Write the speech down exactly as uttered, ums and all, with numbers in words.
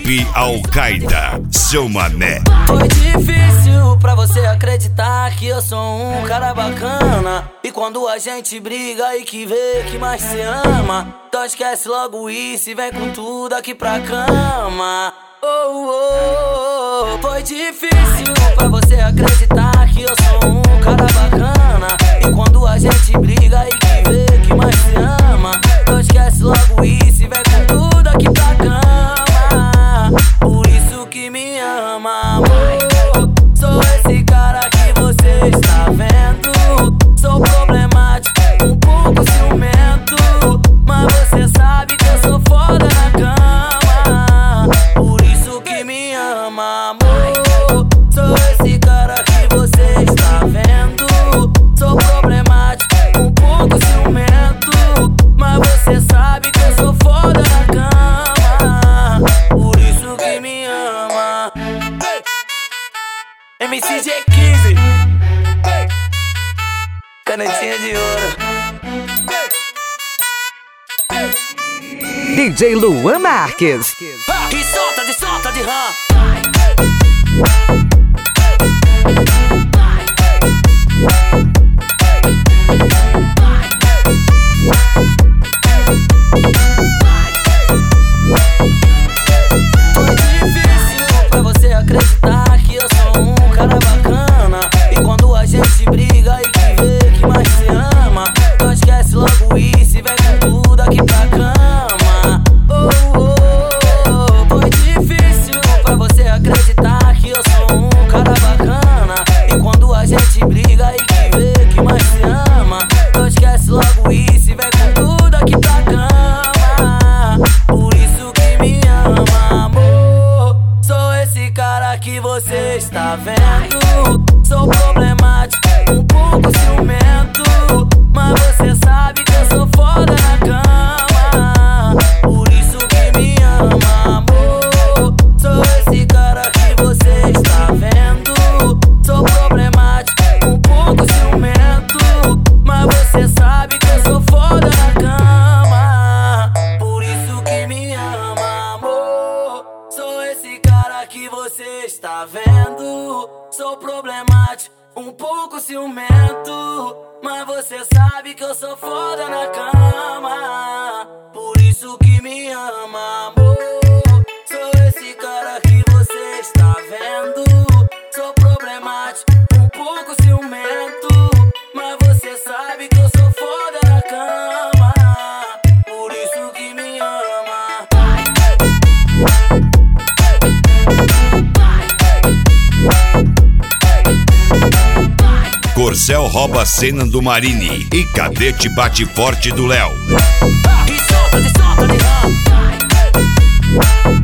Equipe Al-Qaeda, seu mané. Foi difícil pra você acreditar que eu sou um cara bacana. E quando a gente briga e que vê que mais se ama, então esquece logo isso e vem com tudo aqui pra cama. Oh, oh, oh. Foi difícil pra você acreditar que eu sou um cara bacana. E quando a gente briga e que vê que mais se ama, então esquece logo isso e vem com tudo aqui pra cama. Por isso que me ama, amor. Sou esse cara que você está vendo. Sou problemático, um pouco ciumento, mas você sabe que eu sou foda na cama. Por isso que me ama, amor. Sou esse cara que você está vendo. Sou problemático, um pouco ciumento, mas você sabe que eu sou foda na cama. Por isso que me ama. M C G quinze, canetinha de ouro. D J Luan Marques. E solta de solta de rã. Foi difícil pra você acreditar que eu sou um cara bacana. E quando a gente briga e que vê que mais se ama, então esquece logo isso e vem com tudo aqui pra cama. Oh, oh, oh. Foi difícil pra você acreditar que eu sou um cara bacana. E quando a gente briga e que vê que mais se ama, então esquece logo isso e vem com tudo aqui pra cama. Por isso que me ama, amor. Sou esse cara que você está vendo. Sou problemático, um pouco ciumento, mas você sabe que eu sou foda na cama. Por isso que me ama, amor. Sou esse cara que você está vendo. Sou problemático, um pouco ciumento, mas você sabe que eu sou foda na cama. Por isso que me ama, amor. Sou esse cara que você está vendo. Sou problemático, um pouco ciumento, mas você sabe que eu sou foda na cama. Por isso que me ama, amor. Sou esse cara que você está vendo. Sou problemático, um pouco ciumento, mas você sabe que eu sou foda na cama. Por isso que me ama. Corcel rouba a cena do Marini e Cadete bate forte do Léo. E solta de solta de rã.